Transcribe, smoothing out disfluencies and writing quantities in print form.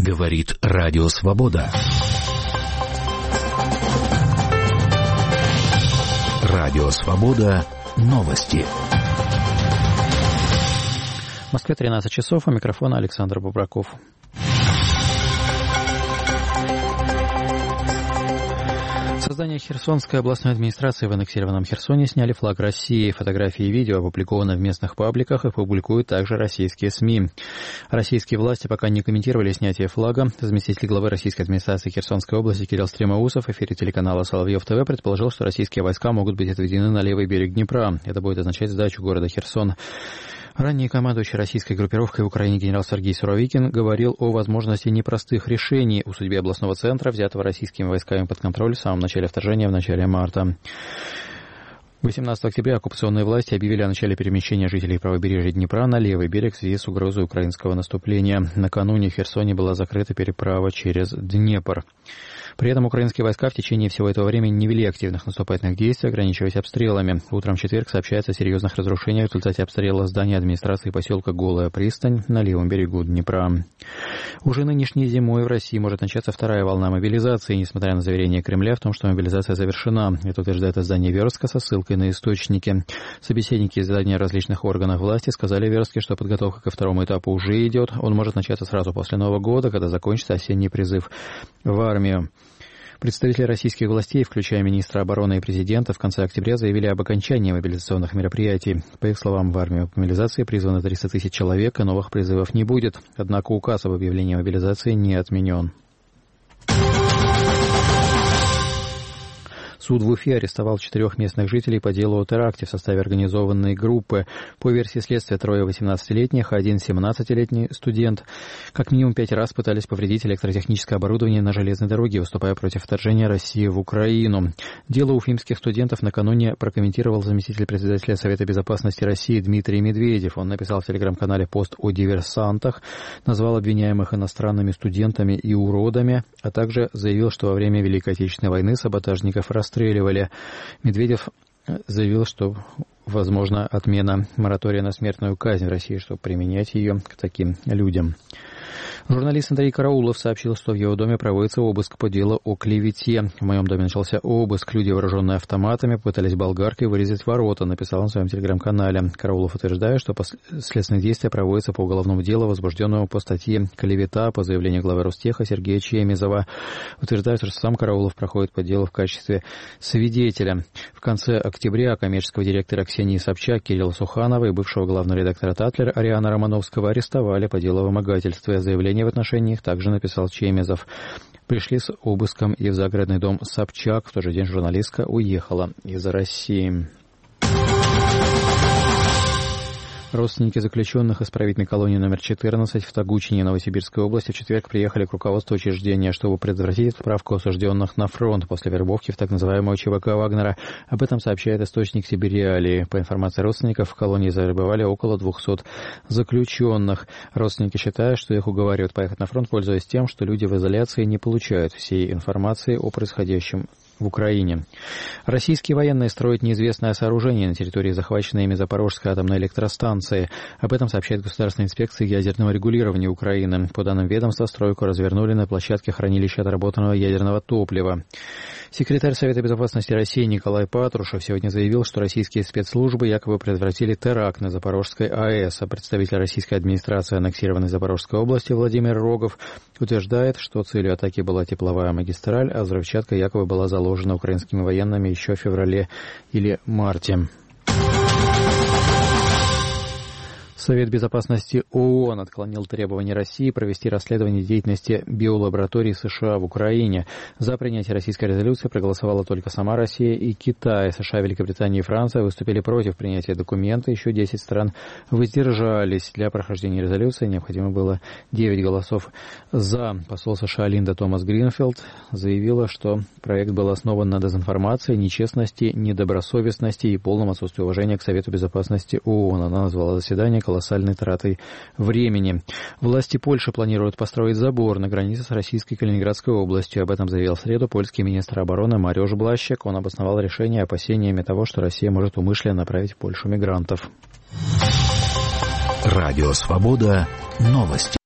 Говорит Радио Свобода. Радио Свобода. Новости. В Москве 13 часов, у микрофона Александр Бубраков. Создание Херсонской областной администрации в аннексированном Херсоне сняли флаг России. Фотографии и видео опубликованы в местных пабликах и публикуют также российские СМИ. Российские власти пока не комментировали снятие флага. Заместитель главы российской администрации Херсонской области Кирилл Стремоусов в эфире телеканала Соловьев ТВ предположил, что российские войска могут быть отведены на левый берег Днепра. Это будет означать сдачу города Херсон. Ранее командующий российской группировкой в Украине генерал Сергей Суровикин говорил о возможности непростых решений о судьбе областного центра, взятого российскими войсками под контроль в самом начале вторжения, в начале марта. 18 октября оккупационные власти объявили о начале перемещения жителей правобережья Днепра на левый берег в связи с угрозой украинского наступления. Накануне в Херсоне была закрыта переправа через Днепр. При этом украинские войска в течение всего этого времени не вели активных наступательных действий, ограничиваясь обстрелами. Утром в четверг сообщается о серьезных разрушениях в результате обстрела здания администрации поселка Голая Пристань на левом берегу Днепра. Уже нынешней зимой в России может начаться вторая волна мобилизации, несмотря на заверение Кремля в том, что мобилизация завершена. Это утверждает издание «Верстка» со ссылкой на источники. Собеседники издания различных органов власти сказали Верстке, что подготовка ко второму этапу уже идет. Он может начаться сразу после Нового года, когда закончится осенний призыв в армию. Представители российских властей, включая министра обороны и президента, в конце октября заявили об окончании мобилизационных мероприятий. По их словам, в армию по мобилизации призвано 300 тысяч человек, и новых призывов не будет. Однако указ об объявлении мобилизации не отменен. Суд в Уфе арестовал 4 местных жителей по делу о теракте в составе организованной группы. По версии следствия, 3 18-летних, 1 17-летний студент как минимум 5 раз пытались повредить электротехническое оборудование на железной дороге, выступая против вторжения России в Украину. Дело уфимских студентов накануне прокомментировал заместитель председателя Совета безопасности России Дмитрий Медведев. Он написал в телеграм-канале пост о диверсантах, назвал обвиняемых иностранными студентами и уродами, а также заявил, что во время Великой Отечественной войны саботажников расстреливали. Медведев заявил, что возможна отмена моратория на смертную казнь в России, чтобы применять ее к таким людям. Журналист Андрей Караулов сообщил, что в его доме проводится обыск по делу о клевете. В моем доме начался обыск. Люди, вооруженные автоматами, пытались болгаркой вырезать ворота, написал он в своем телеграм-канале. Караулов утверждает, что следственные действия проводятся по уголовному делу, возбужденному по статье «Клевета» по заявлению главы Ростеха Сергея Чемизова. Утверждает, что сам Караулов проходит по делу в качестве свидетеля. В конце октября коммерческого директора Ксении Собчак Кирилла Суханова и бывшего главного редактора «Татлер» Ариана Романовского арестовали по делу о вымогательстве. Заявление в отношении их также написал Чемизов. Пришли с обыском и в загородный дом Собчак. В тот же день журналистка уехала из России. Родственники заключенных исправительной колонии номер 14 в Тогучине Новосибирской области в четверг приехали к руководству учреждения, чтобы предотвратить отправку осужденных на фронт после вербовки в так называемого ЧВК Вагнера. Об этом сообщает источник Сибириалии. По информации родственников, в колонии завербовали около 200 заключенных. Родственники считают, что их уговаривают поехать на фронт, пользуясь тем, что люди в изоляции не получают всей информации о происходящем в Украине. Российские военные строят неизвестное сооружение на территории захваченной ими Запорожской атомной электростанции. Об этом сообщает Государственная инспекция ядерного регулирования Украины. По данным ведомства, стройку развернули на площадке хранилища отработанного ядерного топлива. Секретарь Совета безопасности России Николай Патрушев сегодня заявил, что российские спецслужбы якобы предотвратили теракт на Запорожской АЭС. А представитель российской администрации аннексированной Запорожской области Владимир Рогов утверждает, что целью атаки была тепловая магистраль, а взрывчатка якобы была заложена украинскими военными еще в феврале или марте. Совет безопасности ООН отклонил требования России провести расследование деятельности биолабораторий США в Украине. За принятие российской резолюции проголосовала только сама Россия и Китай. США, Великобритания и Франция выступили против принятия документа. Еще 10 стран воздержались. Для прохождения резолюции необходимо было 9 голосов «за». Посол США Линда Томас Гринфилд заявила, что проект был основан на дезинформации, нечестности, недобросовестности и полном отсутствии уважения к Совету безопасности ООН. Она назвала заседание колоссальной тратой времени. Власти Польши планируют построить забор на границе с российской Калининградской областью. Об этом заявил в среду польский министр обороны Мариуsz Błaszczak. Он обосновал решение опасениями того, что Россия может умышленно направить в Польшу мигрантов. Радио Свобода. Новости.